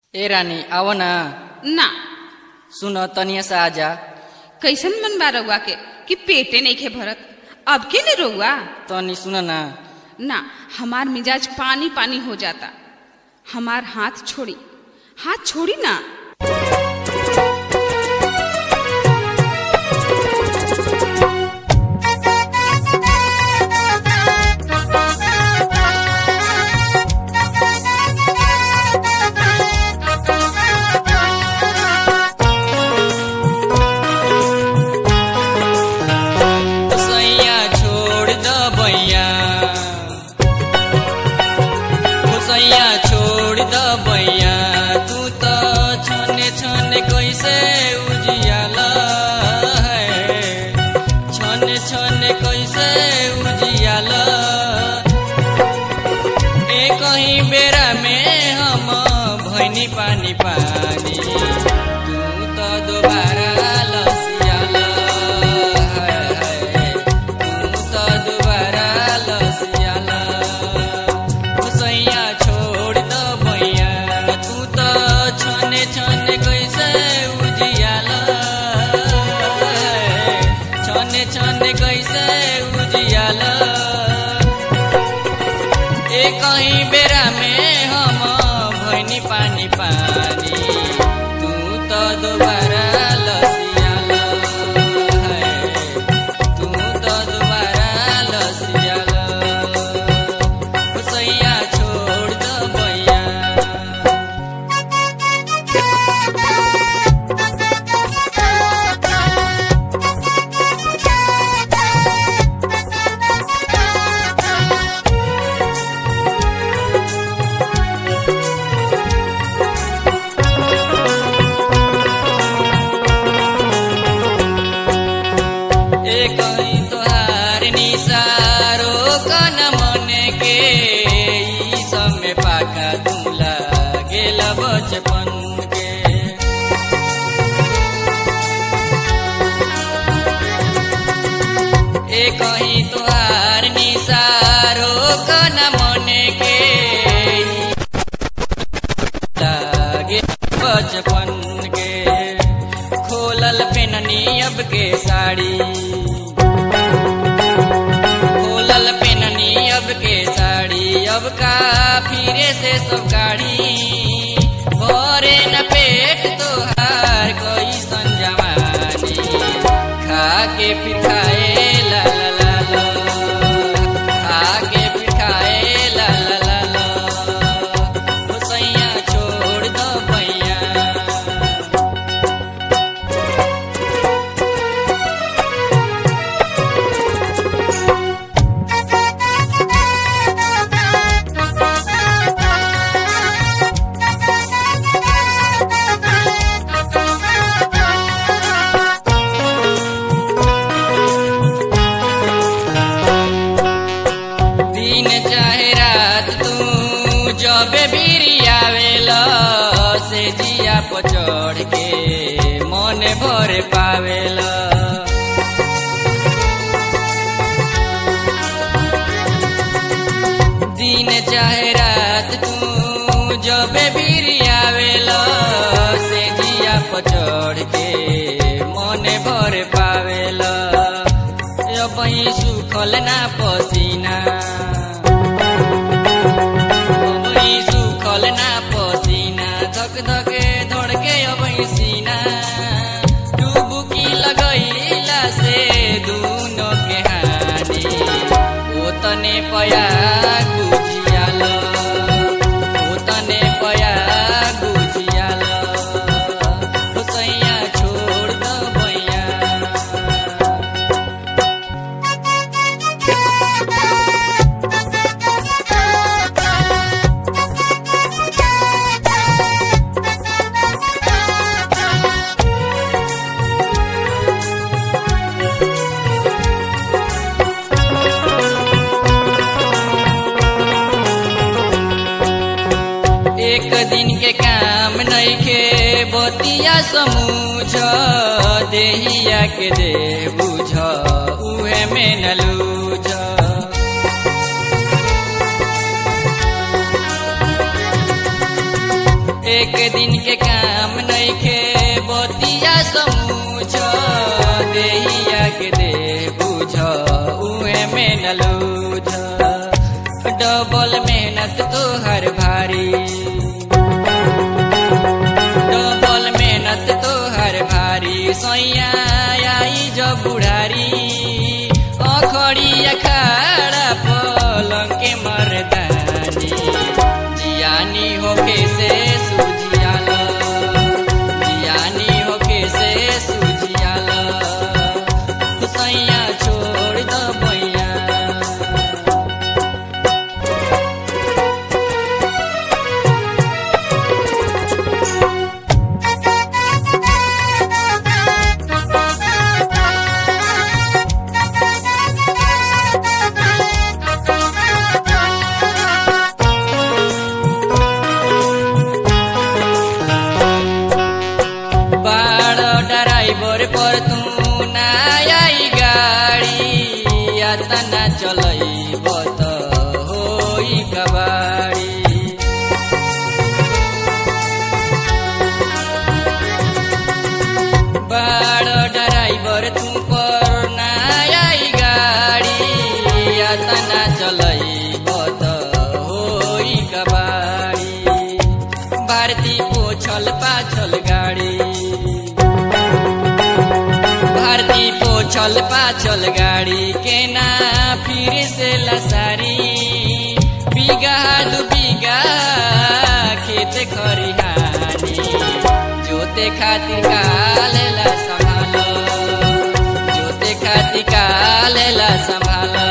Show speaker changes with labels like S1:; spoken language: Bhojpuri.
S1: ए रानी आव ना।
S2: ना
S1: सुन तनिया से आजा।
S2: कैसन मन बा रउआ के कि पेटे नहीं खे भरत। अब के नहीं रउआ
S1: तनी सुन ना।
S2: ना हमार मिजाज पानी पानी हो जाता। हमार हाथ छोड़ी ना।
S1: छोड़ द बैया तू तो छने छने कैसे उजियाला है, छने छने कैसे उजियाला। ए कहीं बेरा में हम भैनी पानी पानी, तू तो दोबारा लसियाला है, तू तो दोबारा लसियाला। छने छने कैसे उजियाला, छने छने कैसे उजियाला। ए कहीं बेरा में हम भैनी पानी पानी, तू तो दोबारा लसियाला है, तू तो दोबारा लसियाला। सैया छोड़ द बैया। कहीं तोहार निसारो कन मन के, ई समय पाका तुला गेल बचपन के। ए कहीं तोहार निसारो कन मन के, लागे बचपन के। खोलल पेननी अब के साड़ी, अब के साड़ी, अब का फिरे से सब गाड़ी। भरे न पेट तोहार कैसन जवानी, खा के फिर खाए ला ला ला ला, खा के फिर खाए ला ला ला ला। हो सैया छोड़ दो बैया। जबे बिरियावेला से जिया पर चढ़ के मन भर पावेला। दिन चाहे रात तू जबे बिरियावेला से जिया पर चढ़ के मन भर पावेला। अबही सुखल ना पसीना, ना पसीना, धक धके धड़के अबही सीना। डुबकी लगैला से दूनो के हानि, ओ तने पया गुजियाला, ओ तने पया गुजियाला। हो सैया छोड़ द बैया। एक दिन के काम नइखे बतिया समूझ, देहिया के दे बुझ उहे में न लूझ। एक दिन के काम नइखे बतिया समूझ देहिया के दे बुझ उहे में न लूझ डबल मेहनत तोहर भारी डबल मेहनत तोहर भारी सैया आई जब बुढ़ारी अखड़ी अखाड़ा पलंग के मर्दानी जियानी होके से सुझियाल जियानी होके से सुझियाल सैया छोड़ द बैया ड्राइवर पर तू ना आई गाड़ी यातना चलैब त होई कबाड़ी बाड़ ड्राइवर तू पर ना आई गाड़ी यातना चलैब त होई कबाड़ी भारती पोछल पाछल गाड़ी भारती पोछल पाछल गाड़ी के ना फिर से लसारी बीघा दू बीघा खेत खरिहानी जोते खातिर कालेला संभालो जोते खातिर कालेला संभालो